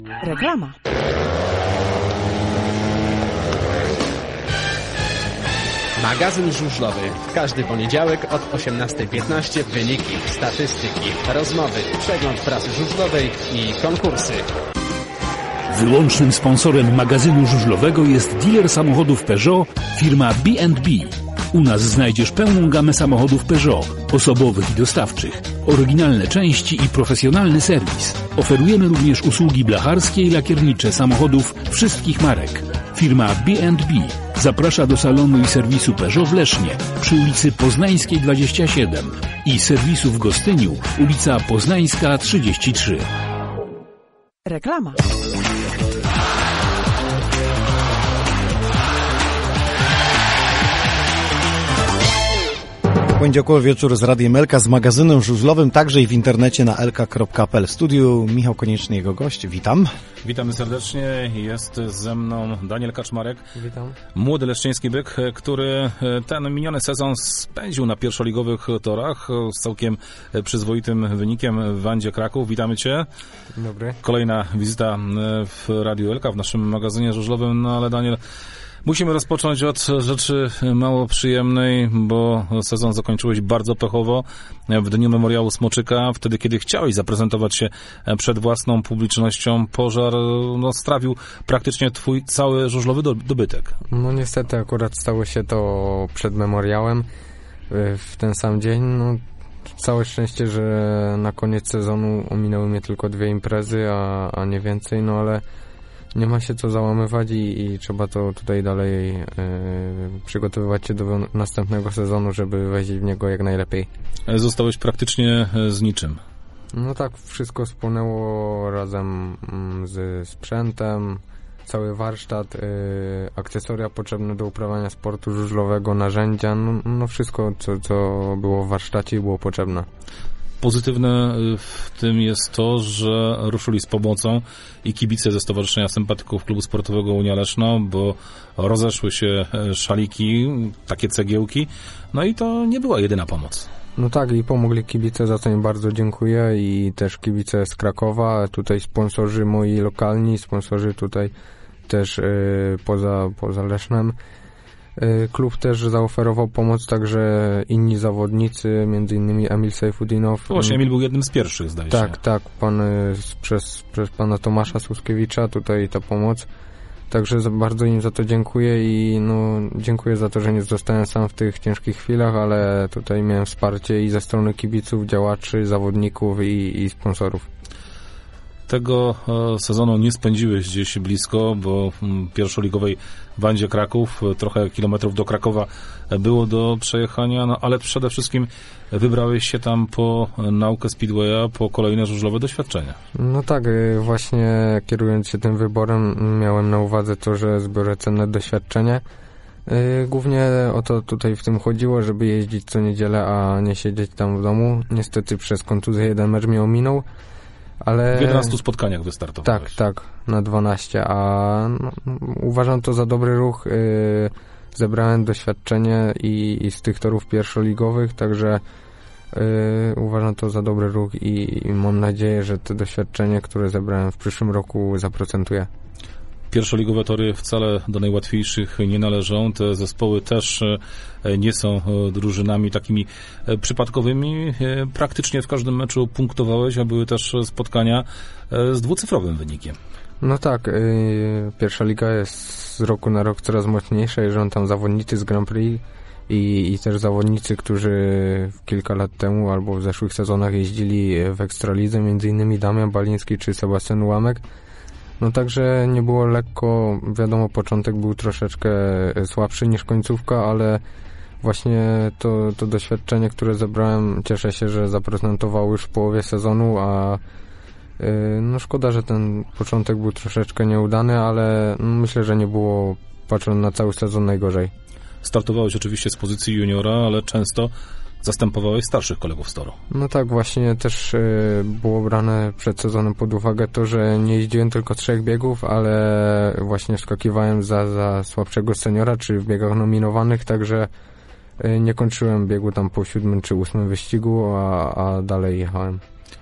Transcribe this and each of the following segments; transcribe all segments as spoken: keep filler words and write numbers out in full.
Reklama. Magazyn żużlowy. W każdy poniedziałek od osiemnastej piętnaście wyniki, statystyki, rozmowy, przegląd prasy żużlowej i konkursy. Wyłącznym sponsorem magazynu żużlowego jest dealer samochodów Peugeot, firma B and B. U nas znajdziesz pełną gamę samochodów Peugeot, osobowych i dostawczych, oryginalne części i profesjonalny serwis. Oferujemy również usługi blacharskie i lakiernicze samochodów wszystkich marek. Firma B and B zaprasza do salonu i serwisu Peugeot w Lesznie przy ulicy Poznańskiej dwadzieścia siedem i serwisu w Gostyniu, ulica Poznańska trzydzieści trzy. Reklama. Poniedziałkowy wieczór z Radiem Elka, z magazynem żużlowym, także i w internecie na elka kropka p l. W studiu Michał Konieczny, jego gość. Witam. Witamy serdecznie. Jest ze mną Daniel Kaczmarek. Witam. Młody leszczyński byk, który ten miniony sezon spędził na pierwszoligowych torach z całkiem przyzwoitym wynikiem w Wandzie Kraków. Witamy Cię. Dzień dobry. Kolejna wizyta w Radiu Elka, w naszym magazynie żużlowym. No ale Daniel, musimy rozpocząć od rzeczy mało przyjemnej, bo sezon zakończyłeś bardzo pechowo w dniu memoriału Smoczyka, wtedy kiedy chciałeś zaprezentować się przed własną publicznością. Pożar no, strawił praktycznie twój cały żużlowy dobytek. No niestety akurat stało się to przed memoriałem w ten sam dzień. No, całe szczęście, że na koniec sezonu ominęły mnie tylko dwie imprezy, a, a nie więcej, no ale nie ma się co załamywać i, i trzeba to tutaj dalej yy, przygotowywać się do następnego sezonu, żeby wejść w niego jak najlepiej. Zostałeś praktycznie z niczym. No tak, wszystko spłynęło razem z sprzętem, cały warsztat, yy, akcesoria potrzebne do uprawiania sportu żużlowego, narzędzia, no, no wszystko, co, co było w warsztacie i było potrzebne. Pozytywne w tym jest to, że ruszyli z pomocą i kibice ze Stowarzyszenia Sympatyków Klubu Sportowego Unia Leszno, bo rozeszły się szaliki, takie cegiełki, no i to nie była jedyna pomoc. No tak, i pomogli kibice, za co im bardzo dziękuję, i też kibice z Krakowa, tutaj sponsorzy moi lokalni, sponsorzy tutaj też yy, poza, poza Lesznem. Klub też zaoferował pomoc, także inni zawodnicy, między innymi Emil Sejfudinow. Właśnie Emil był jednym z pierwszych, zdaje się. Tak, tak, pan, przez, przez pana Tomasza Suskiewicza tutaj ta pomoc. Także za, bardzo im za to dziękuję i no, dziękuję za to, że nie zostałem sam w tych ciężkich chwilach, ale tutaj miałem wsparcie i ze strony kibiców, działaczy, zawodników i, i sponsorów. Tego sezonu nie spędziłeś gdzieś blisko, bo w pierwszoligowej Wandzie Kraków trochę kilometrów do Krakowa było do przejechania, no ale przede wszystkim wybrałeś się tam po naukę speedwaya, po kolejne żużlowe doświadczenia. No tak, właśnie kierując się tym wyborem miałem na uwadze to, że zbiorę cenne doświadczenie. Głównie o to tutaj w tym chodziło, żeby jeździć co niedzielę, a nie siedzieć tam w domu. Niestety przez kontuzję jeden mecz mnie ominął. Ale... W jedenastu spotkaniach wystartowałeś. Tak, tak, na dwanaście, a no, uważam to za dobry ruch. Yy, zebrałem doświadczenie i, i z tych torów pierwszoligowych, także yy, uważam to za dobry ruch i, i mam nadzieję, że to doświadczenie, które zebrałem w przyszłym roku, zaprocentuje. Pierwszoligowe tory wcale do najłatwiejszych nie należą. Te zespoły też nie są drużynami takimi przypadkowymi. Praktycznie w każdym meczu punktowałeś, a były też spotkania z dwucyfrowym wynikiem. No tak, yy, pierwsza liga jest z roku na rok coraz mocniejsza. Jeżdżą tam zawodnicy z Grand Prix i, i też zawodnicy, którzy kilka lat temu albo w zeszłych sezonach jeździli w Ekstralidze, między innymi Damian Baliński czy Sebastian Ułamek. No także nie było lekko, wiadomo, początek był troszeczkę słabszy niż końcówka, ale właśnie to, to doświadczenie, które zebrałem, cieszę się, że zaprezentowało już w połowie sezonu, a yy, no szkoda, że ten początek był troszeczkę nieudany, ale myślę, że nie było, patrząc na cały sezon, najgorzej. Startowałeś oczywiście z pozycji juniora, ale często zastępowałeś starszych kolegów z toru. No tak, właśnie też y, było brane przed sezonem pod uwagę to, że nie jeździłem tylko trzech biegów, ale właśnie wskakiwałem za, za słabszego seniora, czy w biegach nominowanych, także y, nie kończyłem biegu tam po siódmym czy ósmym wyścigu, a, a dalej jechałem.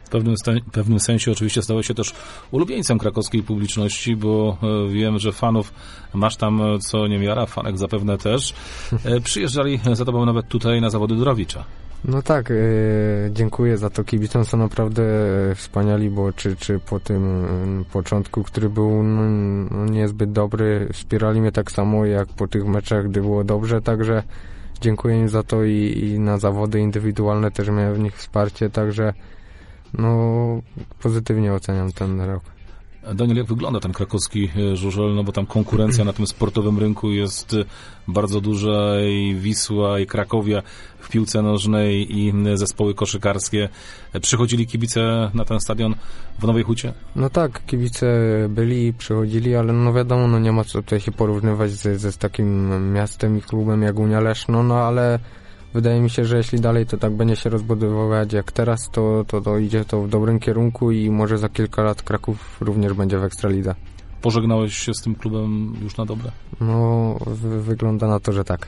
W pewnym, sta- w pewnym sensie oczywiście stałeś się też ulubieńcem krakowskiej publiczności, bo e, wiem, że fanów masz tam co niemiara, fanek zapewne też. E, przyjeżdżali za tobą nawet tutaj na zawody Durowicza. No tak, e, dziękuję za to. Kibicom są naprawdę wspaniali, bo czy, czy po tym e, początku, który był no, no, niezbyt dobry, wspierali mnie tak samo jak po tych meczach, gdy było dobrze, także dziękuję im za to i, i na zawody indywidualne też miałem w nich wsparcie, także no pozytywnie oceniam ten rok. Daniel, jak wygląda ten krakowski żużel? No bo tam konkurencja na tym sportowym rynku jest bardzo duża i Wisła, i Krakowia w piłce nożnej, i zespoły koszykarskie. Przychodzili kibice na ten stadion w Nowej Hucie? No tak, kibice byli i przychodzili, ale no wiadomo, no nie ma co tutaj się porównywać ze, ze z takim miastem i klubem jak Unia Leszno, no ale wydaje mi się, że jeśli dalej to tak będzie się rozbudowywać jak teraz, to, to, to idzie to w dobrym kierunku i może za kilka lat Kraków również będzie w Ekstralidze. Pożegnałeś się z tym klubem już na dobre? No, wy, wygląda na to, że tak.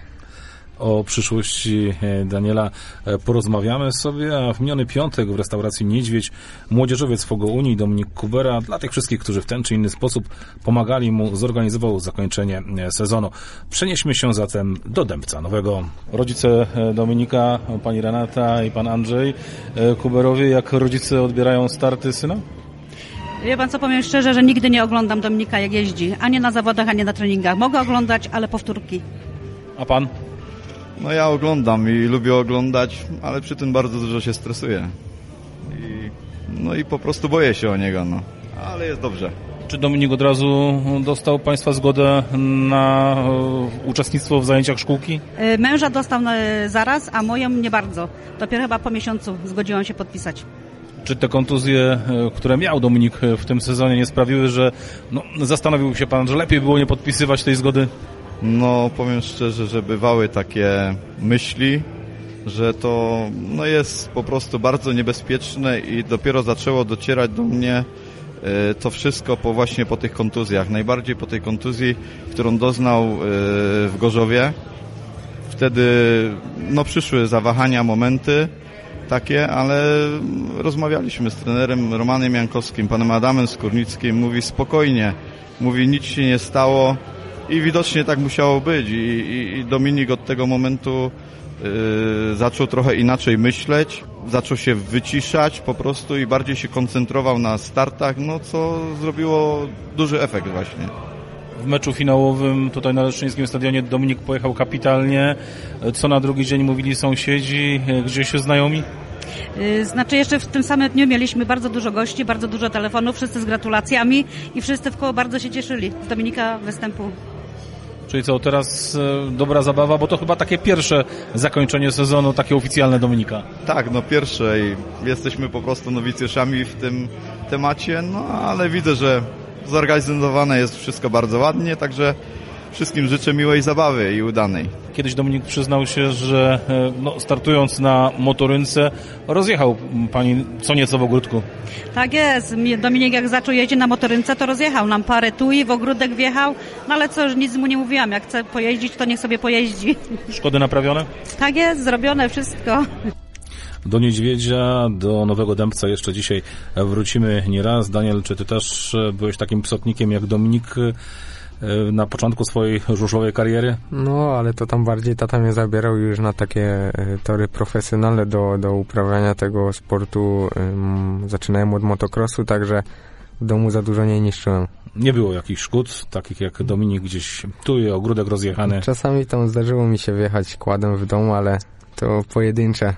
O przyszłości Daniela porozmawiamy sobie, a w miniony piątek w restauracji Niedźwiedź młodzieżowiec Fogo Unii Dominik Kubera dla tych wszystkich, którzy w ten czy inny sposób pomagali mu, zorganizował zakończenie sezonu. Przenieśmy się zatem do Dębca Nowego. Rodzice Dominika, pani Renata i pan Andrzej Kuberowie, jak rodzice odbierają starty syna? Wie pan co, powiem szczerze, że nigdy nie oglądam Dominika jak jeździ, ani na zawodach, ani na treningach. Mogę oglądać, ale powtórki. A pan? No ja oglądam i lubię oglądać, ale przy tym bardzo dużo się stresuję. I, no i po prostu boję się o niego, no. Ale jest dobrze. Czy Dominik od razu dostał państwa zgodę na e, uczestnictwo w zajęciach szkółki? E, Męża dostał e, zaraz, a moją nie bardzo. Dopiero chyba po miesiącu zgodziłam się podpisać. Czy te kontuzje, e, które miał Dominik w tym sezonie, nie sprawiły, że no, zastanowił się pan, że lepiej było nie podpisywać tej zgody? No powiem szczerze, że bywały takie myśli, że to no, jest po prostu bardzo niebezpieczne i dopiero zaczęło docierać do mnie y, to wszystko po właśnie po tych kontuzjach. Najbardziej po tej kontuzji, którą doznał y, w Gorzowie. Wtedy no, przyszły zawahania, momenty takie, ale rozmawialiśmy z trenerem Romanem Jankowskim, panem Adamem Skórnickim. Mówi spokojnie, mówi nic się nie stało. I widocznie tak musiało być i, i, i Dominik od tego momentu yy, zaczął trochę inaczej myśleć, zaczął się wyciszać po prostu i bardziej się koncentrował na startach, no co zrobiło duży efekt właśnie. W meczu finałowym tutaj na Leszczyńskim Stadionie Dominik pojechał kapitalnie. Co na drugi dzień mówili sąsiedzi, gdzieś znajomi? Znaczy jeszcze w tym samym dniu mieliśmy bardzo dużo gości, bardzo dużo telefonów, wszyscy z gratulacjami i wszyscy wkoło bardzo się cieszyli z Dominika występu. Czyli co, teraz e, dobra zabawa, bo to chyba takie pierwsze zakończenie sezonu, takie oficjalne Dominika. Tak, no pierwsze i jesteśmy po prostu nowicjuszami w tym temacie, no ale widzę, że zorganizowane jest wszystko bardzo ładnie, także wszystkim życzę miłej zabawy i udanej. Kiedyś Dominik przyznał się, że no, startując na motorynce rozjechał pani co nieco w ogródku. Tak jest. Dominik jak zaczął jeździć na motorynce, to rozjechał nam parę tui, w ogródek wjechał, no ale co, nic mu nie mówiłam. Jak chce pojeździć, to niech sobie pojeździ. Szkody naprawione? Tak jest, zrobione wszystko. Do Niedźwiedzia, do Nowego Dębca jeszcze dzisiaj wrócimy nieraz. Daniel, czy ty też byłeś takim psotnikiem jak Dominik na początku swojej żużlowej kariery? No, ale to tam bardziej tata mnie zabierał już na takie tory profesjonalne do, do uprawiania tego sportu. Um, zaczynałem od motocrossu, także w domu za dużo nie niszczyłem. Nie było jakichś szkód, takich jak Dominik gdzieś tu i ogródek rozjechany? Czasami tam zdarzyło mi się wjechać kładem w domu, ale to pojedyncze.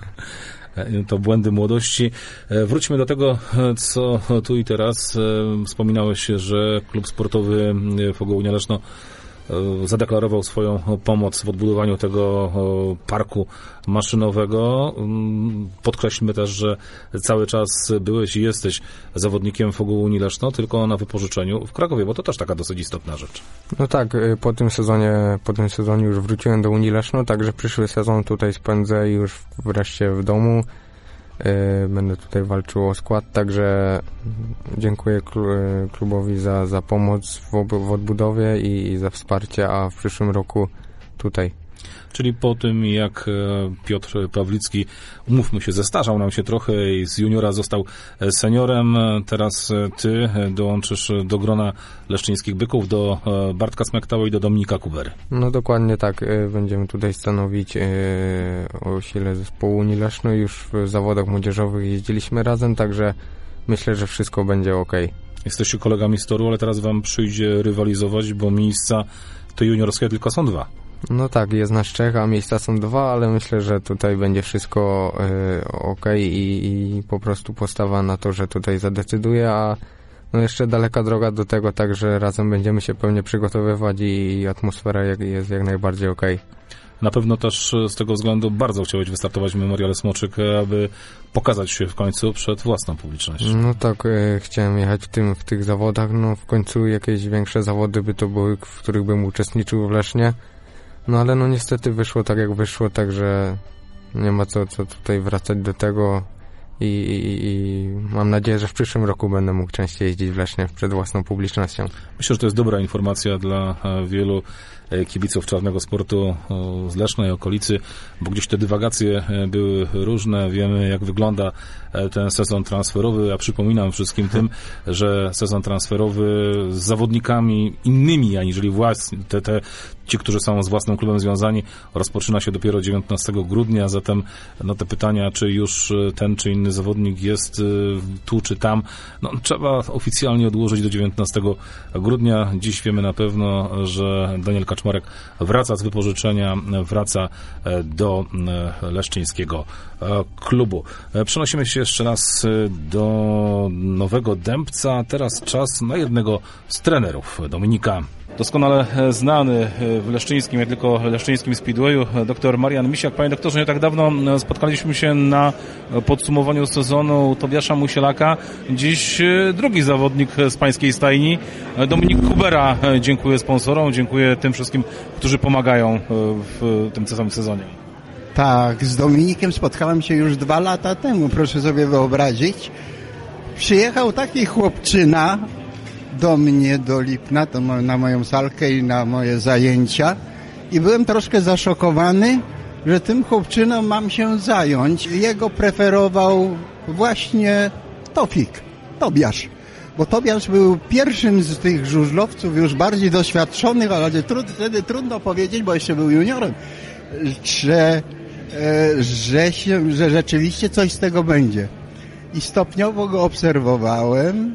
To błędy młodości. Wróćmy do tego, co tu i teraz. Wspominałeś, że klub sportowy Fogo Unia Leszno zadeklarował swoją pomoc w odbudowaniu tego parku maszynowego. Podkreślmy też, że cały czas byłeś i jesteś zawodnikiem Fogo Unii Leszno, tylko na wypożyczeniu w Krakowie, bo to też taka dosyć istotna rzecz. No tak, po tym sezonie, po tym sezonie już wróciłem do Unii Leszno, także przyszły sezon tutaj spędzę już wreszcie w domu. Będę tutaj walczył o skład, także dziękuję klubowi za, za pomoc w, ob- w odbudowie i, i za wsparcie, a w przyszłym roku tutaj Czyli po tym, jak Piotr Pawlicki, umówmy się, zestarzał nam się trochę i z juniora został seniorem, teraz ty dołączysz do grona leszczyńskich byków, do Bartka Smektała i do Dominika Kubery. No dokładnie tak. Będziemy tutaj stanowić o sile zespołu Unii Leszno. Już w zawodach młodzieżowych jeździliśmy razem, także myślę, że wszystko będzie ok. Jesteście kolegami z toru, ale teraz wam przyjdzie rywalizować, bo miejsca to juniorskie tylko są dwa. No tak, jest nas trzech, a miejsca są dwa, ale myślę, że tutaj będzie wszystko y, ok i, i po prostu postawa na to, że tutaj zadecyduje, a no jeszcze daleka droga do tego, także razem będziemy się pewnie przygotowywać i, i atmosfera jak, jest jak najbardziej ok. Na pewno też z tego względu bardzo chciałeś wystartować w Memoriale Smoczyk, aby pokazać się w końcu przed własną publicznością. No tak, e, chciałem jechać w, tym, w tych zawodach, no w końcu jakieś większe zawody by to były, w których bym uczestniczył w Lesznie. No ale no niestety wyszło tak jak wyszło, także nie ma co, co tutaj wracać do tego i, i, i mam nadzieję, że w przyszłym roku będę mógł częściej jeździć w Lesznie przed własną publicznością. Myślę, że to jest dobra informacja dla wielu kibiców czarnego sportu z Leszna i okolicy, bo gdzieś te dywagacje były różne. Wiemy, jak wygląda ten sezon transferowy, a przypominam wszystkim tym, że sezon transferowy z zawodnikami innymi, aniżeli własni, te, te, ci, którzy są z własnym klubem związani, rozpoczyna się dopiero dziewiętnastego grudnia, zatem no, te pytania, czy już ten czy inny zawodnik jest tu czy tam, no, trzeba oficjalnie odłożyć do dziewiętnastego grudnia. Dziś wiemy na pewno, że Daniel Kaczmarek wraca z wypożyczenia, wraca do leszczyńskiego klubu. Przenosimy się jeszcze raz do Nowego Dębca. Teraz czas na jednego z trenerów, Dominika. Doskonale znany w leszczyńskim, jak tylko leszczyńskim speedwayu, dr Marian Misiak. Panie doktorze, nie tak dawno spotkaliśmy się na podsumowaniu sezonu Tobiasza Musielaka. Dziś drugi zawodnik z pańskiej stajni, Dominik Kubera. Dziękuję sponsorom, dziękuję tym wszystkim, którzy pomagają w tym samym sezonie. Tak, z Dominikiem spotkałem się już dwa lata temu, proszę sobie wyobrazić. Przyjechał taki chłopczyna do mnie, do Lipna, to na moją salkę i na moje zajęcia i byłem troszkę zaszokowany, że tym chłopczynom mam się zająć. Jego preferował właśnie Tofik, Tobiasz, bo Tobiasz był pierwszym z tych żużlowców już bardziej doświadczonych, ale trud, wtedy trudno powiedzieć, bo jeszcze był juniorem, że, że, się, że rzeczywiście coś z tego będzie. I stopniowo go obserwowałem.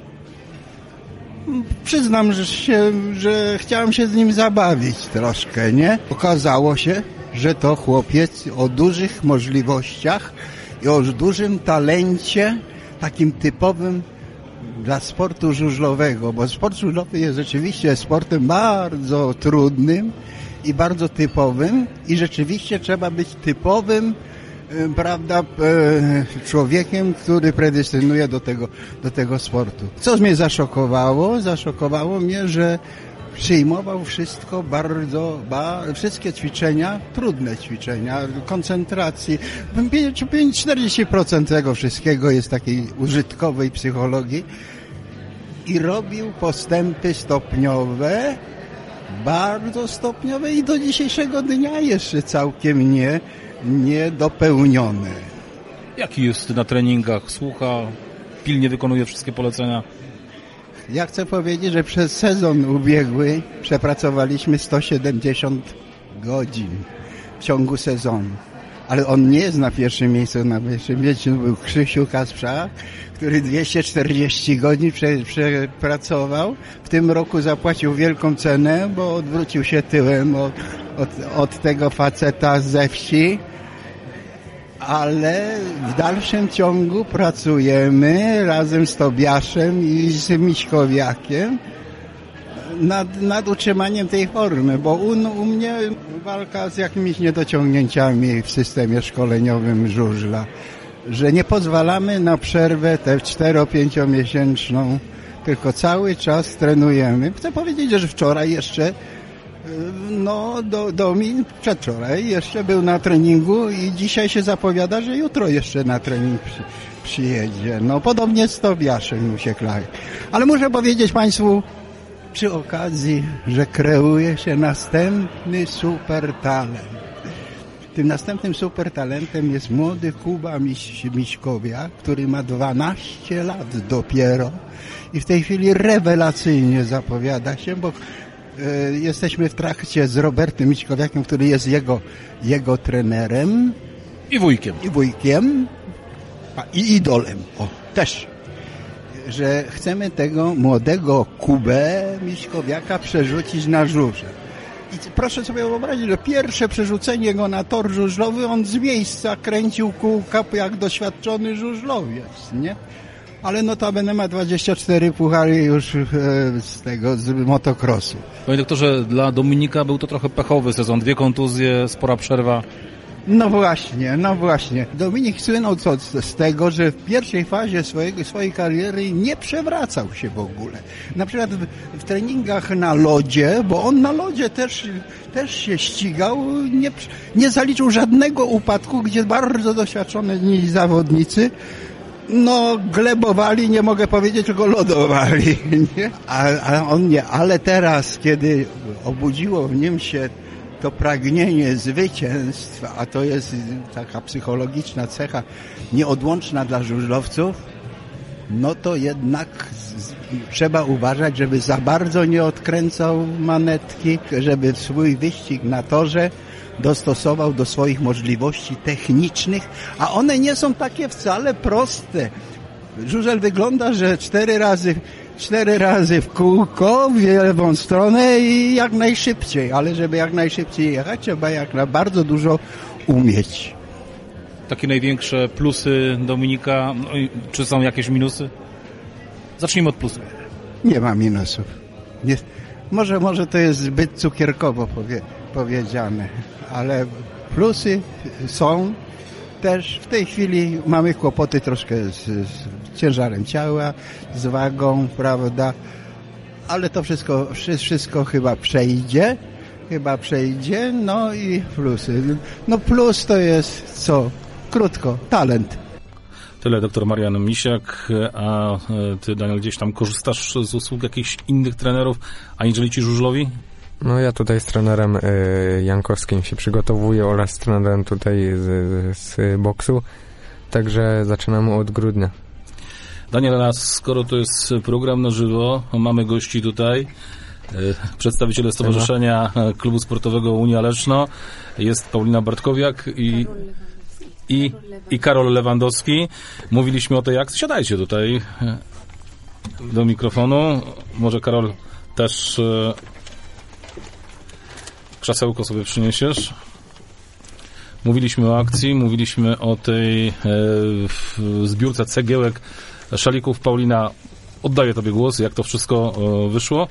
Przyznam, że, się, że chciałem się z nim zabawić troszkę, nie? Okazało się, że to chłopiec o dużych możliwościach i o dużym talencie, takim typowym dla sportu żużlowego, bo sport żużlowy jest rzeczywiście sportem bardzo trudnym i bardzo typowym i rzeczywiście trzeba być typowym, prawda, człowiekiem, który predestynuje do tego, do tego sportu. Co mnie zaszokowało? Zaszokowało mnie, że przyjmował wszystko bardzo, ba, wszystkie ćwiczenia, trudne ćwiczenia, koncentracji. czterdzieści procent tego wszystkiego jest takiej użytkowej psychologii i robił postępy stopniowe, bardzo stopniowe i do dzisiejszego dnia jeszcze całkiem nie niedopełnione. Jaki jest na treningach? Słucha, pilnie wykonuje wszystkie polecenia? Ja chcę powiedzieć, że przez sezon ubiegły przepracowaliśmy sto siedemdziesiąt godzin w ciągu sezonu. Ale on nie jest na pierwszym miejscu. Na pierwszym miejscu był Krzysiu Kasprzak, który dwieście czterdzieści godzin prze, przepracował. W tym roku zapłacił wielką cenę, bo odwrócił się tyłem od, od, od tego faceta ze wsi. Ale w dalszym ciągu pracujemy razem z Tobiaszem i z Miśkowiakiem nad, nad utrzymaniem tej formy, bo u, u mnie walka z jakimiś niedociągnięciami w systemie szkoleniowym żużla, że nie pozwalamy na przerwę tę cztero-pięciomiesięczną, tylko cały czas trenujemy. Chcę powiedzieć, że wczoraj jeszcze No, do, Domin przedwczoraj jeszcze był na treningu i dzisiaj się zapowiada, że jutro jeszcze na trening przy, przyjedzie. No, podobnie z Tobiaszem Musieklak. Ale muszę powiedzieć Państwu przy okazji, że kreuje się następny super talent. Tym następnym super talentem jest młody Kuba Miś, Miśkowiak, który ma dwanaście lat dopiero i w tej chwili rewelacyjnie zapowiada się, bo y, jesteśmy w trakcie z Robertem Miśkowiakiem, który jest jego, jego trenerem. I wujkiem. I wujkiem. A, i idolem. O, też. Że chcemy tego młodego Kubę Miśkowiaka przerzucić na żużel. I proszę sobie wyobrazić, że pierwsze przerzucenie go na tor żużlowy, on z miejsca kręcił kółka jak doświadczony żużlowiec, nie? Ale notabene ma dwadzieścia cztery puchary już e, z tego, z motocrossu. Panie doktorze, dla Dominika był to trochę pechowy sezon, dwie kontuzje, spora przerwa. No właśnie, no właśnie. Dominik słynął co, z tego, że w pierwszej fazie swojego, swojej kariery nie przewracał się w ogóle. Na przykład w, w treningach na lodzie, bo on na lodzie też, też się ścigał, nie, nie zaliczył żadnego upadku, gdzie bardzo doświadczeni zawodnicy no glebowali, nie mogę powiedzieć, tylko lodowali. Nie? A, a on nie. Ale teraz, kiedy obudziło w nim się to pragnienie zwycięstwa, a to jest taka psychologiczna cecha nieodłączna dla żużlowców, no to jednak z, trzeba uważać, żeby za bardzo nie odkręcał manetki, żeby swój wyścig na torze dostosował do swoich możliwości technicznych, a one nie są takie wcale proste. Żużel wygląda, że cztery razy Cztery razy w kółko, w lewą stronę i jak najszybciej, ale żeby jak najszybciej jechać, trzeba jak na bardzo dużo umieć. Takie największe plusy Dominika, no czy są jakieś minusy? Zacznijmy od plusów. Nie ma minusów. Nie, może, może to jest zbyt cukierkowo powie, powiedziane, ale plusy są. Też w tej chwili mamy kłopoty troszkę z, z ciężarem ciała, z wagą, prawda? Ale to wszystko, wszystko chyba przejdzie, chyba przejdzie, no i plusy. No plus to jest co? Krótko, talent. Tyle doktor Marian Misiak, a ty, Daniel, gdzieś tam korzystasz z usług jakichś innych trenerów, aniżeli ci żużlowi? No ja tutaj z trenerem y, Jankowskim się przygotowuję oraz z trenerem tutaj z, z boksu, także zaczynamy od grudnia. Daniel, a skoro to jest program na żywo, mamy gości tutaj, y, przedstawiciele Stowarzyszenia Klubu Sportowego Unia Leszno, jest Paulina Bartkowiak i, i, i Karol Lewandowski. Mówiliśmy o tej akcji, siadajcie tutaj do mikrofonu, może Karol też... Y, krzesełko sobie przyniesiesz. Mówiliśmy o akcji, mówiliśmy o tej e, zbiórce cegiełek, szalików. Paulina, oddaję tobie głos. Jak to wszystko e, wyszło?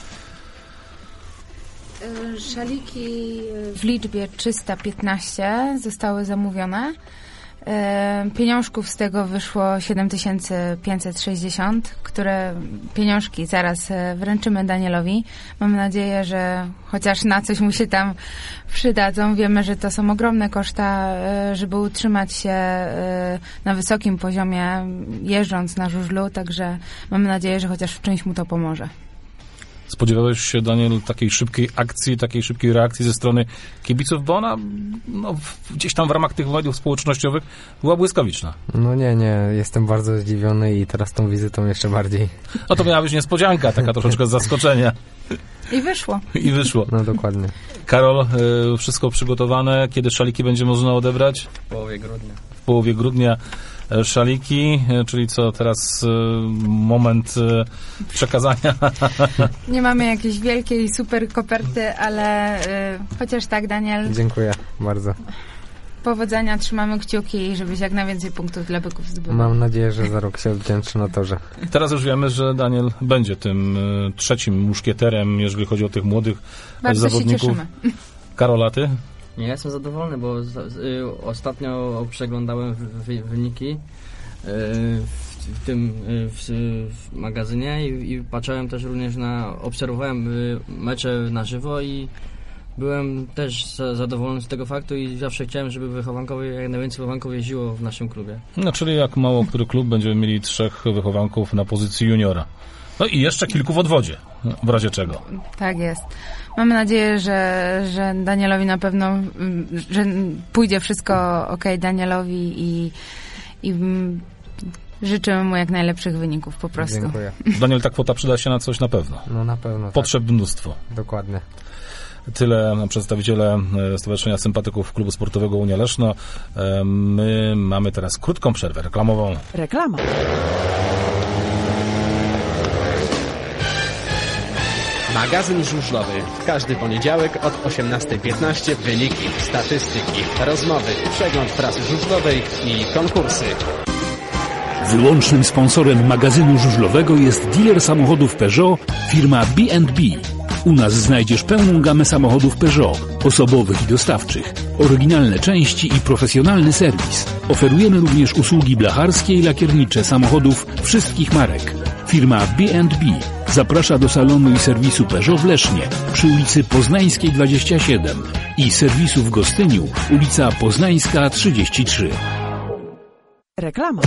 Szaliki w liczbie trzysta piętnaście zostały zamówione. Pieniążków z tego wyszło siedem tysięcy pięćset sześćdziesiąt, które pieniążki zaraz wręczymy Danielowi. Mam nadzieję, że chociaż na coś mu się tam przydadzą. Wiemy, że to są ogromne koszta, żeby utrzymać się na wysokim poziomie, jeżdżąc na żużlu, także mam nadzieję, że chociaż w czymś mu to pomoże. Spodziewałeś się, Daniel, takiej szybkiej akcji, takiej szybkiej reakcji ze strony kibiców, bo ona no, gdzieś tam w ramach tych mediów społecznościowych była błyskawiczna. No nie, nie, jestem bardzo zdziwiony i teraz tą wizytą jeszcze bardziej. No to miała być niespodzianka, taka troszeczkę z zaskoczenia. I wyszło. I wyszło. No dokładnie. Karol, y, wszystko przygotowane, kiedy szaliki będzie można odebrać? W połowie grudnia. W połowie grudnia. Szaliki, czyli co teraz moment przekazania? Nie mamy jakiejś wielkiej super koperty, ale y, chociaż tak, Daniel. Dziękuję bardzo. Powodzenia, trzymamy kciuki, żebyś jak najwięcej punktów dla byków zdobywał. Mam nadzieję, że za rok się odwdzięczę na torze. Teraz już wiemy, że Daniel będzie tym y, trzecim muszkieterem, jeżeli chodzi o tych młodych bardzo zawodników. Się cieszymy. Karola, ty? Nie, jestem zadowolony, bo z, y, ostatnio przeglądałem wy, wyniki y, w, w tym y, w, w magazynie i, i patrzyłem też również na, obserwowałem y, mecze na żywo i byłem też za, zadowolony z tego faktu i zawsze chciałem, żeby wychowankowie, jak najwięcej wychowanków jeździło w naszym klubie. No, czyli jak mało który klub będziemy mieli trzech wychowanków na pozycji juniora. No i jeszcze kilku w odwodzie, w razie czego. Tak jest. Mamy nadzieję, że, że Danielowi na pewno, że pójdzie wszystko ok Danielowi i, i życzymy mu jak najlepszych wyników po prostu. Dziękuję. Daniel, ta kwota przyda się na coś na pewno. No na pewno. Potrzeb tak. mnóstwo. Dokładnie. Tyle przedstawiciele Stowarzyszenia Sympatyków Klubu Sportowego Unia Leszno. My mamy teraz krótką przerwę reklamową. Reklama. Magazyn żużlowy. W każdy poniedziałek od osiemnastej piętnaście wyniki, statystyki, rozmowy, przegląd prasy żużlowej i konkursy. Wyłącznym sponsorem magazynu żużlowego jest dealer samochodów Peugeot, firma B and B. U nas znajdziesz pełną gamę samochodów Peugeot, osobowych i dostawczych, oryginalne części i profesjonalny serwis. Oferujemy również usługi blacharskie i lakiernicze samochodów wszystkich marek. Firma B and B zaprasza do salonu i serwisu Peugeot w Lesznie przy ulicy Poznańskiej dwadzieścia siedem i serwisu w Gostyniu, ulica Poznańska trzydzieści trzy. Reklama.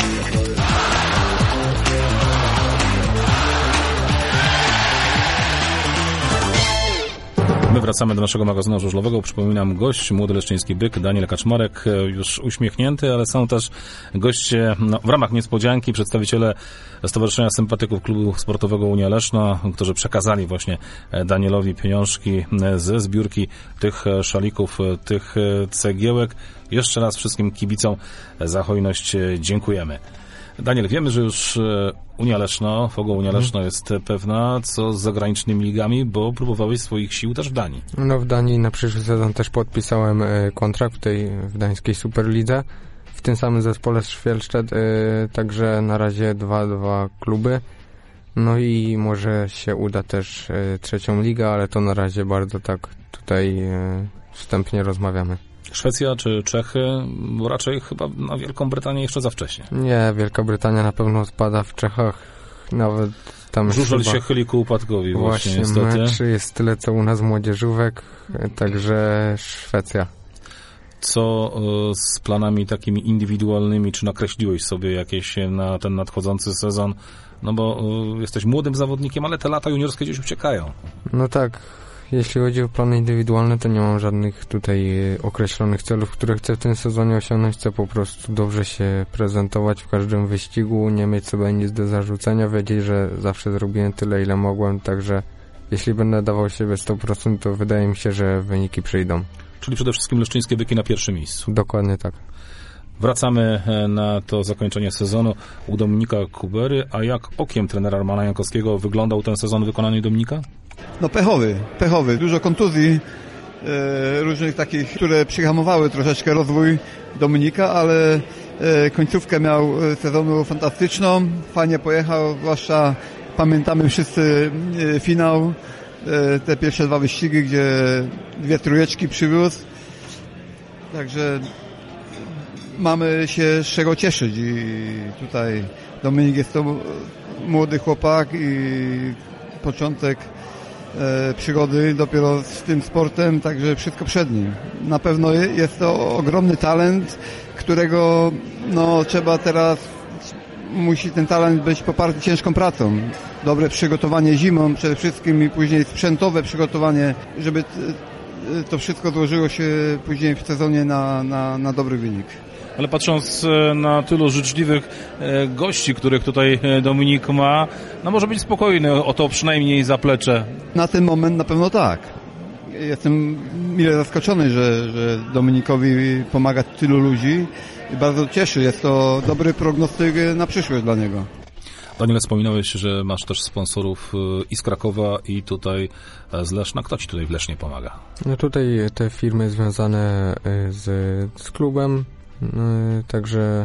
My wracamy do naszego magazynu żużlowego. Przypominam, gość, młody leszczyński byk, Daniel Kaczmarek, już uśmiechnięty, ale są też goście no, w ramach niespodzianki, przedstawiciele Stowarzyszenia Sympatyków Klubu Sportowego Unia Leszno, którzy przekazali właśnie Danielowi pieniążki ze zbiórki tych szalików, tych cegiełek. Jeszcze raz wszystkim kibicom za hojność dziękujemy. Daniel, wiemy, że już Unia Leszno, Fogo Unia Leszno jest pewna, co z zagranicznymi ligami, bo próbowałeś swoich sił też w Danii. No w Danii na przyszły sezon też podpisałem kontrakt w tej w dańskiej Superlidze, w tym samym zespole Świelszczed, także na razie dwa, dwa kluby. No i może się uda też trzecią ligę, ale to na razie bardzo tak tutaj wstępnie rozmawiamy. Szwecja czy Czechy? Bo raczej chyba na Wielką Brytanię jeszcze za wcześnie. Nie, Wielka Brytania na pewno spada, w Czechach nawet tam Żużel chyba... się chyli ku upadkowi właśnie, właśnie niestety. Meczy jest tyle, co u nas młodzieżówek, także Szwecja. Co z planami takimi indywidualnymi? Czy nakreśliłeś sobie jakieś na ten nadchodzący sezon? No bo jesteś młodym zawodnikiem, ale te lata juniorskie gdzieś uciekają. No tak. Jeśli chodzi o plany indywidualne, to nie mam żadnych tutaj określonych celów, które chcę w tym sezonie osiągnąć. Chcę po prostu dobrze się prezentować w każdym wyścigu, nie mieć sobie nic do zarzucenia, wiedzieć, że zawsze zrobiłem tyle, ile mogłem, także jeśli będę dawał siebie sto procent, to wydaje mi się, że wyniki przyjdą. Czyli przede wszystkim leszczyńskie byki na pierwszym miejscu. Dokładnie tak. Wracamy na to zakończenie sezonu u Dominika Kubery, a jak okiem trenera Romana Jankowskiego wyglądał ten sezon w wykonaniu Dominika? No pechowy, pechowy. Dużo kontuzji e, różnych takich, które przyhamowały troszeczkę rozwój Dominika, ale e, końcówkę miał sezonu fantastyczną. Fajnie pojechał, zwłaszcza pamiętamy wszyscy e, finał, e, te pierwsze dwa wyścigi, gdzie dwie trójeczki przywiózł. Także mamy się z czego cieszyć i tutaj Dominik jest to młody chłopak i początek e, przygody dopiero z tym sportem, także wszystko przed nim. Na pewno jest to ogromny talent, którego no, trzeba teraz, musi ten talent być poparty ciężką pracą. Dobre przygotowanie zimą przede wszystkim i później sprzętowe przygotowanie, żeby t, to wszystko złożyło się później w sezonie na, na, na dobry wynik. Ale patrząc na tylu życzliwych gości, których tutaj Dominik ma, no może być spokojny o to przynajmniej zaplecze. Na ten moment na pewno tak. Jestem mile zaskoczony, że, że Dominikowi pomaga tylu ludzi i bardzo cieszy. Jest to dobry prognostyk na przyszłość dla niego. Daniel, wspominałeś, że masz też sponsorów i z Krakowa, i tutaj z Leszna. Kto ci tutaj w Lesznie pomaga? No tutaj te firmy związane z, z klubem, także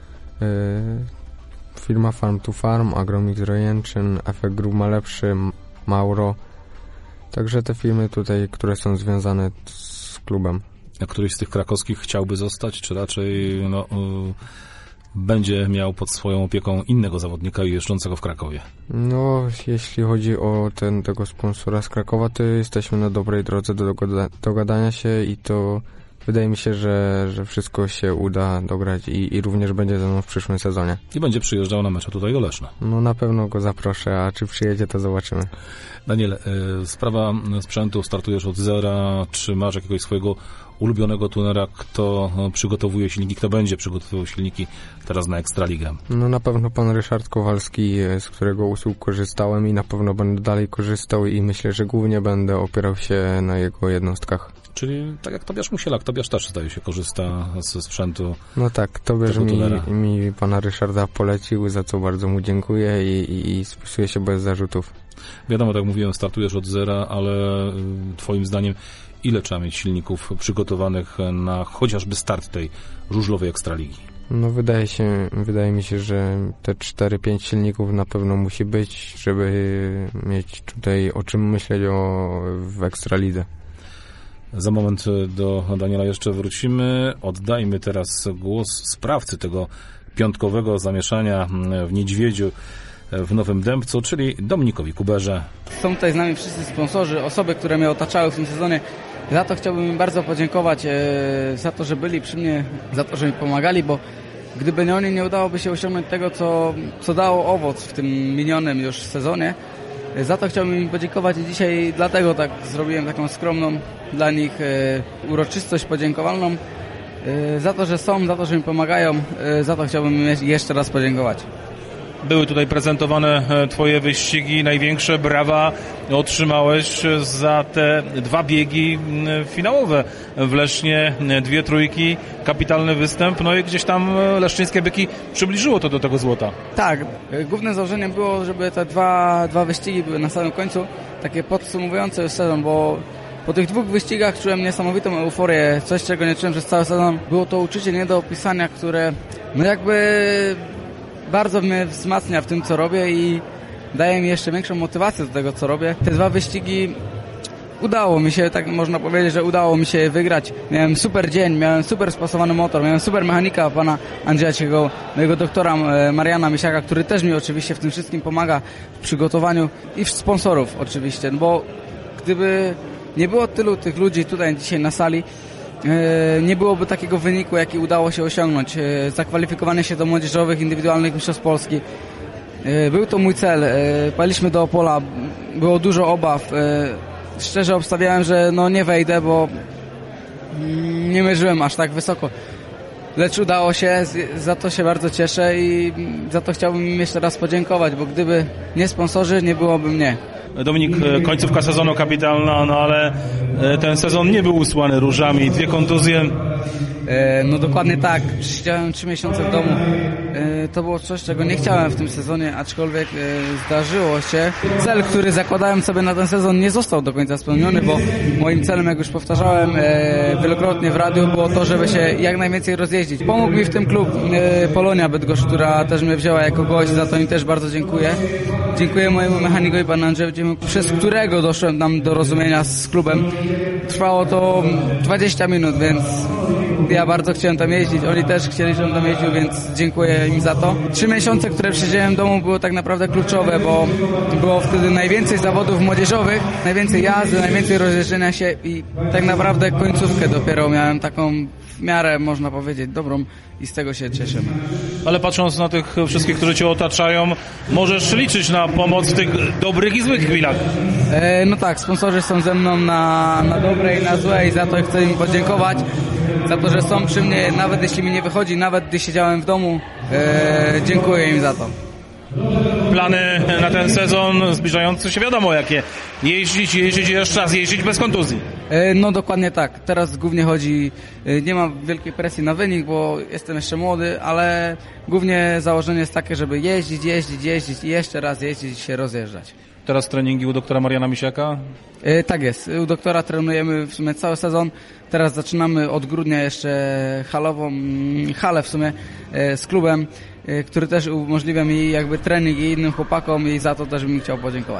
firma Farm to Farm, Agromix Rojęczyn, Efekt Group Malepszy, Mauro. Także te firmy tutaj, które są związane z klubem. A któryś z tych krakowskich chciałby zostać, czy raczej no, y, będzie miał pod swoją opieką innego zawodnika jeżdżącego w Krakowie? No, jeśli chodzi o ten, tego sponsora z Krakowa, to jesteśmy na dobrej drodze do dogada- dogadania się i to wydaje mi się, że, że wszystko się uda dograć i, i również będzie ze mną w przyszłym sezonie. I będzie przyjeżdżał na mecze tutaj do Leszna. No na pewno go zaproszę, a czy przyjedzie, to zobaczymy. Daniel, y, sprawa sprzętu, startujesz od zera, czy masz jakiegoś swojego ulubionego tunera, kto przygotowuje silniki, kto będzie przygotowywał silniki teraz na Ekstraligę? No na pewno pan Ryszard Kowalski, z którego usług korzystałem i na pewno będę dalej korzystał i myślę, że głównie będę opierał się na jego jednostkach. Czyli tak jak Tobiasz Musielak, Tobiasz też zdaje się korzysta ze sprzętu. No tak, Tobiasz mi, mi pana Ryszarda polecił, za co bardzo mu dziękuję i, i, i spisuję się bez zarzutów. Wiadomo, tak jak mówiłem, startujesz od zera, ale twoim zdaniem ile trzeba mieć silników przygotowanych na chociażby start tej żużlowej Ekstraligi? No wydaje się, wydaje mi się, że te cztery pięć silników na pewno musi być, żeby mieć tutaj o czym myśleć o, w Ekstralidze. Za moment do Daniela jeszcze wrócimy. Oddajmy teraz głos sprawcy tego piątkowego zamieszania w Niedźwiedziu w Nowym Dębcu, czyli Dominikowi Kuberze. Są tutaj z nami wszyscy sponsorzy, osoby, które mnie otaczały w tym sezonie. Za to chciałbym im bardzo podziękować, e, za to, że byli przy mnie, za to, że mi pomagali, bo gdyby nie oni, nie udałoby się osiągnąć tego, co, co dało owoc w tym minionym już sezonie. E, za to chciałbym im podziękować i dzisiaj dlatego tak zrobiłem taką skromną dla nich e, uroczystość podziękowalną. E, za to, że są, za to, że mi pomagają, e, za to chciałbym im jeszcze raz podziękować. Były tutaj prezentowane twoje wyścigi, największe brawa otrzymałeś za te dwa biegi finałowe w Lesznie, dwie trójki, kapitalny występ, no i gdzieś tam leszczyńskie byki przybliżyło to do tego złota. Tak, głównym założeniem było, żeby te dwa, dwa wyścigi były na samym końcu takie podsumowujące już sezon, bo po tych dwóch wyścigach czułem niesamowitą euforię, coś czego nie czułem przez cały sezon. Było to uczucie nie do opisania, które no jakby bardzo mnie wzmacnia w tym, co robię i daje mi jeszcze większą motywację do tego, co robię. Te dwa wyścigi udało mi się, tak można powiedzieć, że udało mi się wygrać. Miałem super dzień, miałem super spasowany motor, miałem super mechanika pana Andrzeja Ciego, mojego doktora Mariana Misiaka, który też mi oczywiście w tym wszystkim pomaga w przygotowaniu i w sponsorów oczywiście, bo gdyby nie było tylu tych ludzi tutaj dzisiaj na sali, nie byłoby takiego wyniku, jaki udało się osiągnąć. Zakwalifikowanie się do młodzieżowych, indywidualnych mistrzostw Polski. Był to mój cel. Paliśmy do Opola, było dużo obaw. Szczerze obstawiałem, że no nie wejdę, bo nie mierzyłem aż tak wysoko. Lecz udało się, za to się bardzo cieszę i za to chciałbym im jeszcze raz podziękować, bo gdyby nie sponsorzy, nie byłoby mnie. Dominik, końcówka sezonu kapitalna, no ale ten sezon nie był usłany różami, dwie kontuzje. No dokładnie tak, siedziałem trzy miesiące w domu. To było coś, czego nie chciałem w tym sezonie, aczkolwiek zdarzyło się. Cel, który zakładałem sobie na ten sezon, nie został do końca spełniony, bo moim celem, jak już powtarzałem wielokrotnie w radiu, było to, żeby się jak najwięcej rozjeździć. Pomógł mi w tym klub Polonia Bydgoszcz, która też mnie wzięła jako gość, za to im też bardzo dziękuję. Dziękuję mojemu mechanikowi, panu Andrzejowi, przez którego doszedłem tam do rozumienia z klubem. Trwało to dwadzieścia minut, więc ja bardzo chciałem tam jeździć, oni też chcieli, żebym tam jeździł, więc dziękuję im za to. Trzy miesiące, które przesiedziałem w domu, było tak naprawdę kluczowe, bo było wtedy najwięcej zawodów młodzieżowych, najwięcej jazdy, najwięcej rozjeżdżenia się i tak naprawdę końcówkę dopiero miałem taką w miarę, można powiedzieć, dobrą i z tego się cieszymy. Ale patrząc na tych wszystkich, którzy cię otaczają, możesz liczyć na pomoc w tych dobrych i złych chwilach. E, no tak, sponsorzy są ze mną na, na dobre i na złe i za to chcę im podziękować. Za to, że są przy mnie, nawet jeśli mi nie wychodzi, nawet gdy siedziałem w domu, e, dziękuję im za to. Plany na ten sezon zbliżający się, wiadomo jakie. Jeździć, jeździć jeszcze raz, jeździć bez kontuzji. E, no dokładnie tak. Teraz głównie chodzi, e, nie ma wielkiej presji na wynik, bo jestem jeszcze młody, ale głównie założenie jest takie, żeby jeździć, jeździć, jeździć i jeszcze raz jeździć i się rozjeżdżać. Teraz treningi u doktora Mariana Misiaka? E, tak jest. U doktora trenujemy w sumie cały sezon. Teraz zaczynamy od grudnia jeszcze halową, halę w sumie e, z klubem, e, który też umożliwia mi jakby trening i innym chłopakom i za to też bym chciał podziękować.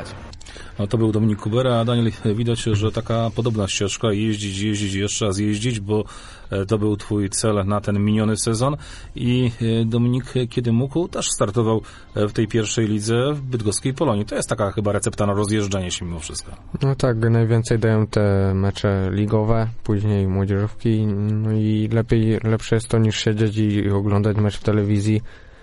No to był Dominik Kubera, a Daniel, widać, że taka podobna ścieżka, jeździć, jeździć, jeszcze raz jeździć, bo to był twój cel na ten miniony sezon i Dominik, kiedy mógł, też startował w tej pierwszej lidze w bydgoskiej Polonii. To jest taka chyba recepta na rozjeżdżanie się mimo wszystko. No tak, najwięcej dają te mecze ligowe, później młodzieżówki, no i lepiej, lepsze jest to niż siedzieć i oglądać mecz w telewizji.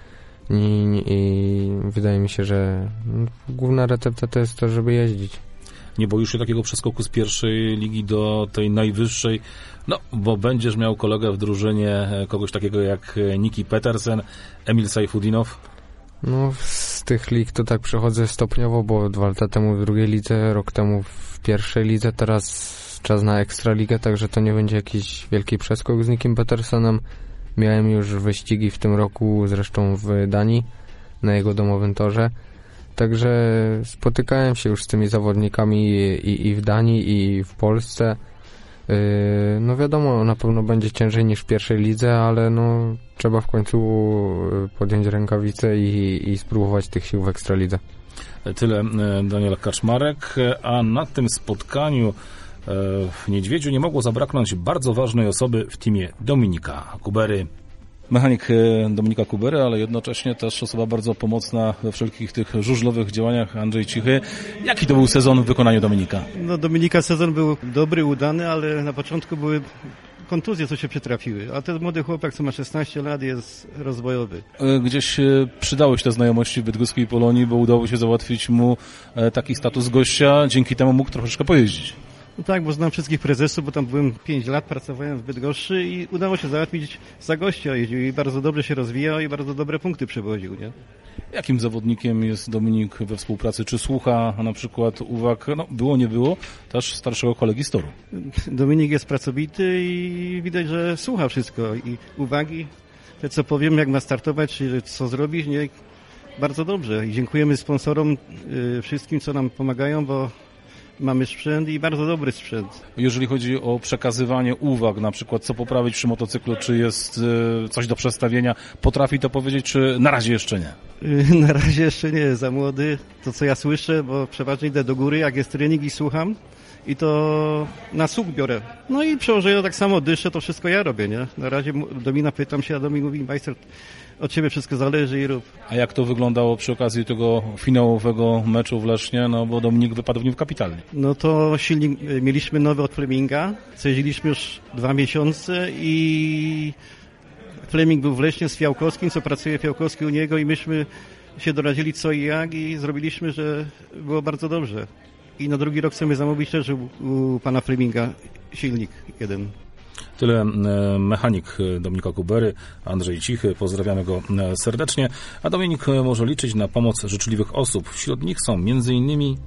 I, I wydaje mi się, że główna recepta to jest to, żeby jeździć. Nie boisz się takiego przeskoku z pierwszej ligi do tej najwyższej? No, bo będziesz miał kolegę w drużynie, kogoś takiego jak Niki Petersen, Emil Sajfudinow. No, z tych lig to tak przechodzę stopniowo, bo dwa lata temu w drugiej lidze, rok temu w pierwszej lidze, teraz czas na Ekstraligę, także to nie będzie jakiś wielki przeskok z Nikim Petersenem. Miałem już wyścigi w tym roku, zresztą w Danii, na jego domowym torze. Także spotykałem się już z tymi zawodnikami i, i w Danii, i w Polsce. Yy, no wiadomo, na pewno będzie ciężej niż w pierwszej lidze, ale no trzeba w końcu podjąć rękawice i, i spróbować tych sił w Ekstralidze. Tyle Daniel Kaczmarek, a na tym spotkaniu w Niedźwiedziu nie mogło zabraknąć bardzo ważnej osoby w teamie Dominika Kubery. Mechanik Dominika Kubery, ale jednocześnie też osoba bardzo pomocna we wszelkich tych żużlowych działaniach, Andrzej Cichy. Jaki to był sezon w wykonaniu Dominika? No Dominika sezon był dobry, udany, ale na początku były kontuzje, co się przytrafiły. A ten młody chłopak, co ma szesnaście lat, jest rozwojowy. Gdzieś przydały się te znajomości w bydgoskiej Polonii, bo udało się załatwić mu taki status gościa. Dzięki temu mógł troszeczkę pojeździć. No tak, bo znam wszystkich prezesów, bo tam byłem pięć lat, pracowałem w Bydgoszczy i udało się załatwić za gościa. Jeździł i bardzo dobrze się rozwijał i bardzo dobre punkty przewoził, nie? Jakim zawodnikiem jest Dominik we współpracy? Czy słucha na przykład uwag, no było, nie było, też starszego kolegi z toru? Dominik jest pracowity i widać, że słucha wszystko i uwagi, te co powiem, jak ma startować, co zrobić, nie? Bardzo dobrze i dziękujemy sponsorom y, wszystkim, co nam pomagają, bo mamy sprzęt i bardzo dobry sprzęt. Jeżeli chodzi o przekazywanie uwag, na przykład co poprawić przy motocyklu, czy jest y, coś do przestawienia, potrafi to powiedzieć, czy na razie jeszcze nie? Y, na razie jeszcze nie, za młody. To co ja słyszę, bo przeważnie idę do góry, jak jest trening i słucham i to na słuch biorę. No i przełożenie tak samo dyszę, to wszystko ja robię, nie? Na razie Domina pytam się, a Domin mówi, majster, od ciebie wszystko zależy i rób. A jak to wyglądało przy okazji tego finałowego meczu w Lesznie, no bo Dominik wypadł w nim kapitalnie? No to silnik mieliśmy nowy od Fleminga, co jeździliśmy już dwa miesiące i Fleming był w Lesznie z Fiałkowskim, co pracuje Fiałkowski u niego i myśmy się doradzili co i jak i zrobiliśmy, że było bardzo dobrze. I na drugi rok chcemy zamówić też u, u pana Fleminga silnik jeden. Tyle mechanik Dominika Kubery, Andrzej Cichy, pozdrawiamy go serdecznie, a Dominik może liczyć na pomoc życzliwych osób. Wśród nich są między innymi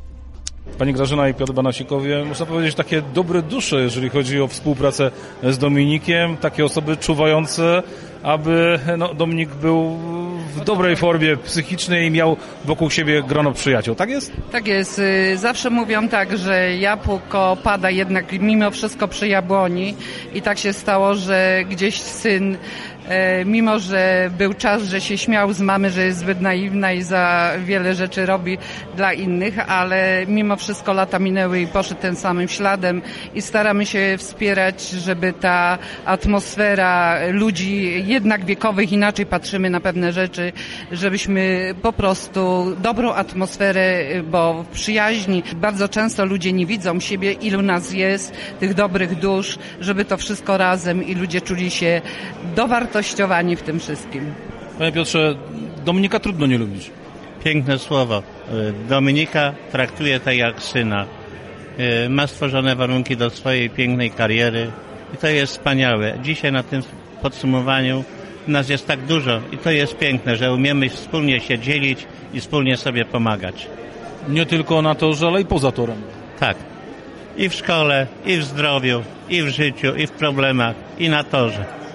Pani Grażyna i Piotr Banasikowie, można powiedzieć takie dobre dusze, jeżeli chodzi o współpracę z Dominikiem, takie osoby czuwające, aby no, Dominik był w dobrej formie psychicznej i miał wokół siebie grono przyjaciół. Tak jest? Tak jest. Zawsze mówią tak, że jabłko pada jednak mimo wszystko przy jabłoni i tak się stało, że gdzieś syn, mimo że był czas, że się śmiał z mamy, że jest zbyt naiwna i za wiele rzeczy robi dla innych, ale mimo wszystko lata minęły i poszedł tym samym śladem i staramy się wspierać, żeby ta atmosfera ludzi jednak wiekowych, inaczej patrzymy na pewne rzeczy, żebyśmy po prostu dobrą atmosferę, bo w przyjaźni bardzo często ludzie nie widzą siebie, ilu nas jest, tych dobrych dusz, żeby to wszystko razem i ludzie czuli się dowartościowani w tym wszystkim. Panie Piotrze, Dominika trudno nie lubić. Piękne słowo. Dominika traktuje tak jak syna. Ma stworzone warunki do swojej pięknej kariery i to jest wspaniałe. Dzisiaj na tym podsumowaniu nas jest tak dużo i to jest piękne, że umiemy wspólnie się dzielić i wspólnie sobie pomagać. Nie tylko na torze, ale i poza torem. Tak. I w szkole, i w zdrowiu, i w życiu, i w problemach, i na torze.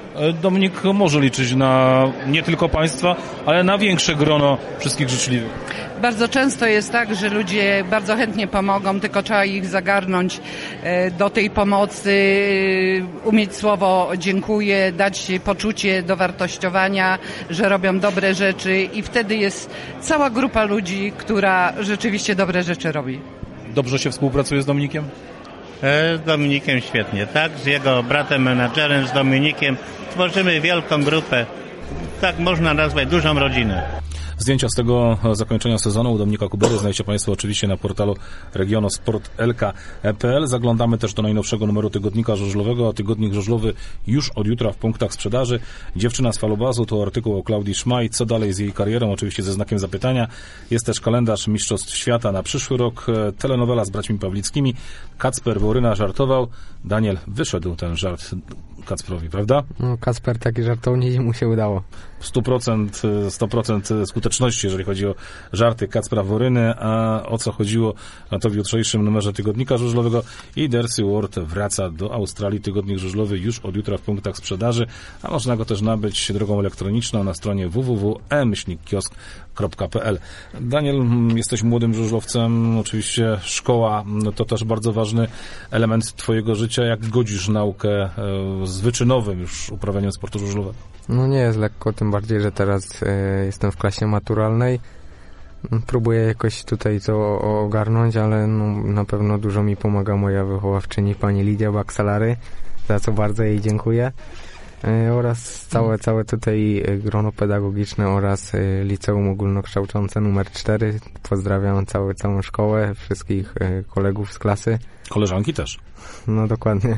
Dominik może liczyć na nie tylko Państwa, ale na większe grono wszystkich życzliwych. Bardzo często jest tak, że ludzie bardzo chętnie pomogą, tylko trzeba ich zagarnąć do tej pomocy, umieć słowo dziękuję, dać poczucie dowartościowania, że robią dobre rzeczy i wtedy jest cała grupa ludzi, która rzeczywiście dobre rzeczy robi. Dobrze się współpracuje z Dominikiem? Z Dominikiem świetnie, tak? Z jego bratem menadżerem, z Dominikiem tworzymy wielką grupę, tak można nazwać dużą rodzinę. Zdjęcia z tego zakończenia sezonu u Dominika Kubery znajdziecie Państwo oczywiście na portalu regionosport kropka l k kropka p l. Zaglądamy też do najnowszego numeru Tygodnika Żużlowego, a Tygodnik Żużlowy już od jutra w punktach sprzedaży. Dziewczyna z falobazu to artykuł o Klaudii Szmaj. Co dalej z jej karierą? Oczywiście ze znakiem zapytania. Jest też kalendarz Mistrzostw Świata na przyszły rok. Telenowela z braćmi Pawlickimi. Kacper Woryna żartował. Daniel, wyszedł ten żart Kacprowi, prawda? No, Kacper taki żartownie i mu się udało. sto procent, sto procent skuteczności, jeżeli chodzi o żarty Kacpra Woryny, a o co chodziło na to w jutrzejszym numerze Tygodnika Żużlowego. I Dercy World wraca do Australii. Tygodnik Żużlowy już od jutra w punktach sprzedaży, a można go też nabyć drogą elektroniczną na stronie w w w kropka e myślnik kiosk kropka p l. Daniel, jesteś młodym żużlowcem, oczywiście szkoła to też bardzo ważny element twojego życia. Jak godzisz naukę z wyczynowym już uprawianiem sportu żużlowego? No nie jest lekko, tym bardziej, że teraz e, jestem w klasie maturalnej. Próbuję jakoś tutaj to ogarnąć, ale no, na pewno dużo mi pomaga moja wychowawczyni, pani Lidia Baksalary, za co bardzo jej dziękuję. E, oraz całe, całe tutaj grono pedagogiczne oraz e, liceum ogólnokształcące numer cztery. Pozdrawiam całe, całą szkołę, wszystkich e, kolegów z klasy. Koleżanki też. No dokładnie.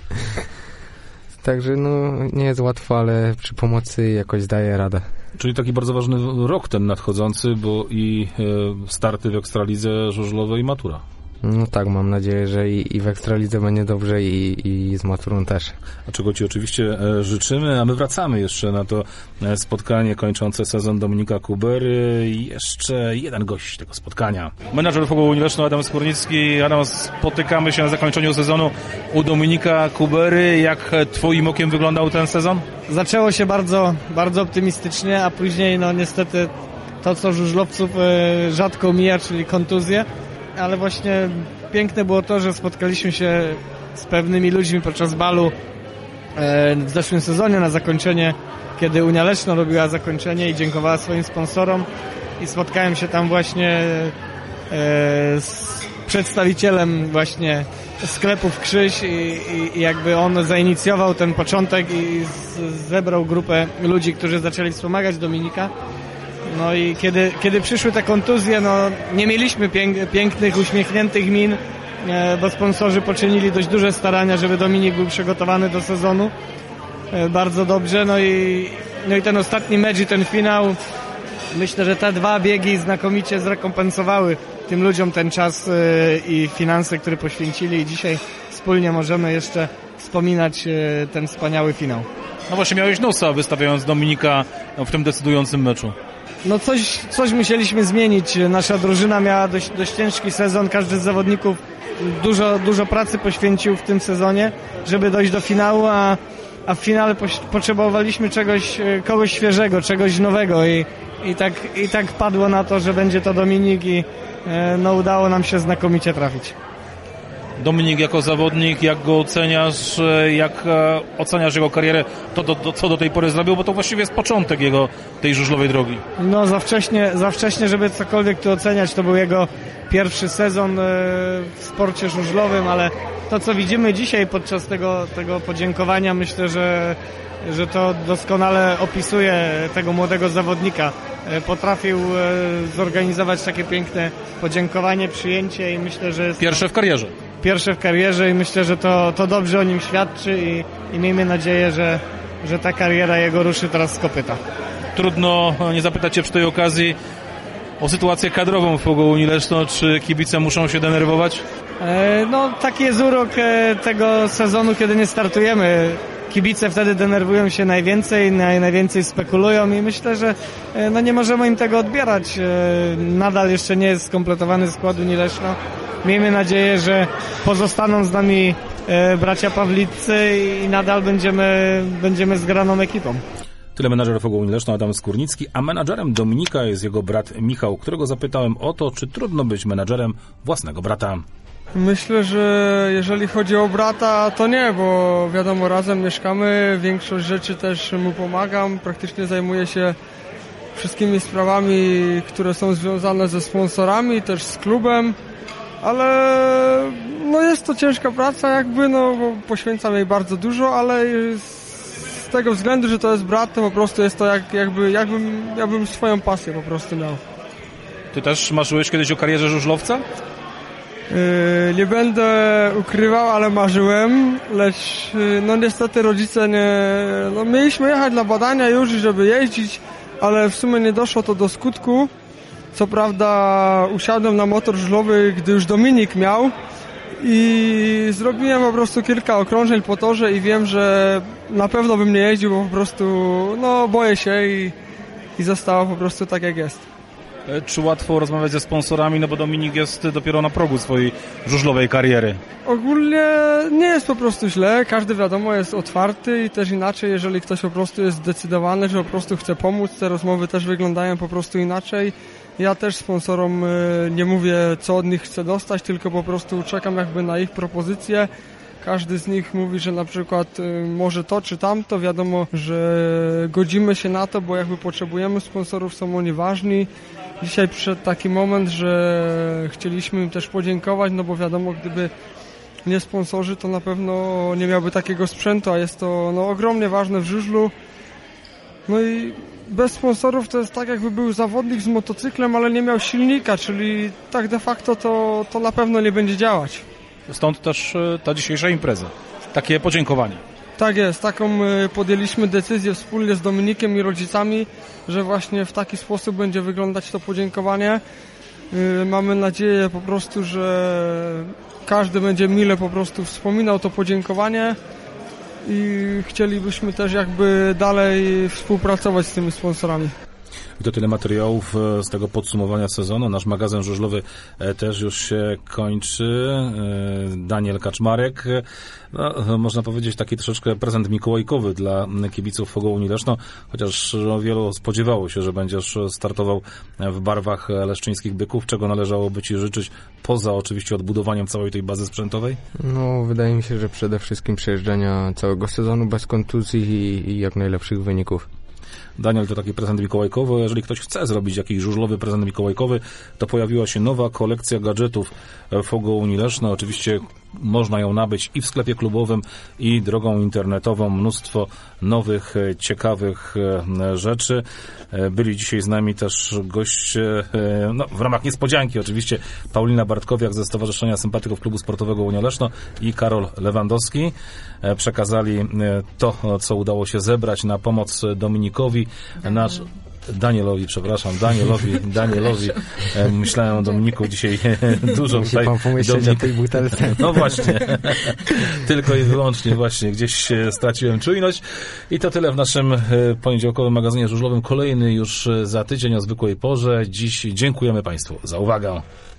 Także no nie jest łatwo, ale przy pomocy jakoś daję radę. Czyli taki bardzo ważny rok ten nadchodzący, bo i e, starty w Ekstralidze żużlowej i matura. No tak, mam nadzieję, że i, i w Ekstralidze będzie dobrze i, i z maturą też. A czego Ci oczywiście e, życzymy, a my wracamy jeszcze na to e, spotkanie kończące sezon Dominika Kubery i jeszcze jeden gość tego spotkania. Menadżer Fogołu Leszno Adam Skórnicki. Adam, spotykamy się na zakończeniu sezonu u Dominika Kubery. Jak Twoim okiem wyglądał ten sezon? Zaczęło się bardzo, bardzo optymistycznie, a później no niestety to, co żużlowców e, rzadko mija, czyli kontuzje. Ale właśnie piękne było to, że spotkaliśmy się z pewnymi ludźmi podczas balu w zeszłym sezonie na zakończenie, kiedy Unia Leszno robiła zakończenie i dziękowała swoim sponsorom i spotkałem się tam właśnie z przedstawicielem właśnie sklepów Krzyś i, i, i jakby on zainicjował ten początek i z, zebrał grupę ludzi, którzy zaczęli wspomagać Dominika. No i kiedy, kiedy przyszły te kontuzje, no nie mieliśmy pięk, pięknych, uśmiechniętych min, e, bo sponsorzy poczynili dość duże starania, żeby Dominik był przygotowany do sezonu e, bardzo dobrze. No i, no i ten ostatni mecz i ten finał, myślę, że te dwa biegi znakomicie zrekompensowały tym ludziom ten czas e, i finanse, które poświęcili i dzisiaj wspólnie możemy jeszcze wspominać e, ten wspaniały finał. No właśnie miałeś nosa wystawiając Dominika w tym decydującym meczu. No coś, coś musieliśmy zmienić. Nasza drużyna miała dość, dość ciężki sezon. Każdy z zawodników dużo, dużo pracy poświęcił w tym sezonie, żeby dojść do finału, a, a w finale po, potrzebowaliśmy czegoś, kogoś świeżego, czegoś nowego i, i, tak, i tak padło na to, że będzie to Dominik i no, udało nam się znakomicie trafić. Dominik jako zawodnik, jak go oceniasz, jak oceniasz jego karierę, to, to, to co do tej pory zrobił, bo to właściwie jest początek jego tej żużlowej drogi. No za wcześnie, za wcześnie, żeby cokolwiek tu oceniać, to był jego pierwszy sezon w sporcie żużlowym, ale to co widzimy dzisiaj podczas tego, tego podziękowania, myślę, że, że to doskonale opisuje tego młodego zawodnika. Potrafił zorganizować takie piękne podziękowanie, przyjęcie i myślę, że jest pierwsze w karierze. Pierwsze w karierze i myślę, że to, to dobrze o nim świadczy i, i miejmy nadzieję, że, że ta kariera jego ruszy teraz z kopyta. Trudno nie zapytać Cię przy tej okazji o sytuację kadrową w Fogołu Unii Leszno. Czy kibice muszą się denerwować? E, no taki jest urok e, tego sezonu, kiedy nie startujemy. Kibice wtedy denerwują się najwięcej, naj, najwięcej spekulują i myślę, że e, no nie możemy im tego odbierać. E, nadal jeszcze nie jest skompletowany skład Unii Leszno. Miejmy nadzieję, że pozostaną z nami e, bracia Pawliccy i nadal będziemy, będziemy zgraną ekipą. Tyle menadżer Fogołuni Leszno Adam Skórnicki, a menadżerem Dominika jest jego brat Michał, którego zapytałem o to, czy trudno być menadżerem własnego brata. Myślę, że jeżeli chodzi o brata, to nie, bo wiadomo, razem mieszkamy, większość rzeczy też mu pomagam, praktycznie zajmuję się wszystkimi sprawami, które są związane ze sponsorami, też z klubem, ale no jest to ciężka praca jakby, no bo poświęcam jej bardzo dużo, ale z tego względu, że to jest brat, to po prostu jest to jak, jakby, jakbym, jakbym swoją pasję po prostu miał. Ty też marzyłeś kiedyś o karierze żużlowca? Yy, nie będę ukrywał, ale marzyłem, lecz yy, no niestety rodzice nie... No, mieliśmy jechać na badania już, żeby jeździć, ale w sumie nie doszło to do skutku. Co prawda usiadłem na motor żużlowy, gdy już Dominik miał i zrobiłem po prostu kilka okrążeń po torze i wiem, że na pewno bym nie jeździł, bo po prostu no boję się i, i zostało po prostu tak jak jest. Czy łatwo rozmawiać ze sponsorami, no bo Dominik jest dopiero na progu swojej żużlowej kariery? Ogólnie nie jest po prostu źle, każdy wiadomo jest otwarty i też inaczej, jeżeli ktoś po prostu jest zdecydowany, że po prostu chce pomóc, te rozmowy też wyglądają po prostu inaczej. Ja też sponsorom nie mówię, co od nich chcę dostać, tylko po prostu czekam jakby na ich propozycje. Każdy z nich mówi, że na przykład może to czy tamto, wiadomo, że godzimy się na to, bo jakby potrzebujemy sponsorów, są oni ważni. Dzisiaj przyszedł taki moment, że chcieliśmy im też podziękować, no bo wiadomo, gdyby nie sponsorzy, to na pewno nie miałby takiego sprzętu, a jest to no, ogromnie ważne w żużlu. No i bez sponsorów to jest tak, jakby był zawodnik z motocyklem, ale nie miał silnika, czyli tak de facto to, to na pewno nie będzie działać. Stąd też ta dzisiejsza impreza. Takie podziękowanie. Tak jest, taką podjęliśmy decyzję wspólnie z Dominikiem i rodzicami, że właśnie w taki sposób będzie wyglądać to podziękowanie. Mamy nadzieję po prostu, że każdy będzie mile po prostu wspominał to podziękowanie i chcielibyśmy też jakby dalej współpracować z tymi sponsorami. I to tyle materiałów z tego podsumowania sezonu. Nasz magazyn żużlowy też już się kończy. Daniel Kaczmarek. No, można powiedzieć taki troszeczkę prezent mikołajkowy dla kibiców Fogołuni Leszno, chociaż wielu spodziewało się, że będziesz startował w barwach leszczyńskich Byków. Czego należałoby Ci życzyć, poza oczywiście odbudowaniem całej tej bazy sprzętowej? No, wydaje mi się, że przede wszystkim przejeżdżania całego sezonu bez kontuzji i, i jak najlepszych wyników. Daniel, to taki prezent mikołajkowy. Jeżeli ktoś chce zrobić jakiś żużlowy prezent mikołajkowy, to pojawiła się nowa kolekcja gadżetów Fogołuni Leszno. Oczywiście można ją nabyć i w sklepie klubowym, i drogą internetową. Mnóstwo nowych, ciekawych rzeczy. Byli dzisiaj z nami też goście, no, w ramach niespodzianki oczywiście, Paulina Bartkowiak ze Stowarzyszenia Sympatyków Klubu Sportowego Unia Leszno i Karol Lewandowski. Przekazali to, co udało się zebrać na pomoc Dominikowi. Nasz Danielowi, przepraszam, Danielowi, Danielowi. Myślałem o Dominiku dzisiaj dużo. Musi pan pomyśleć Dominik... o tej butelce. No właśnie. Tylko i wyłącznie właśnie. Gdzieś straciłem czujność. I to tyle w naszym poniedziałkowym magazynie żużlowym. Kolejny już za tydzień o zwykłej porze. Dziś dziękujemy Państwu za uwagę.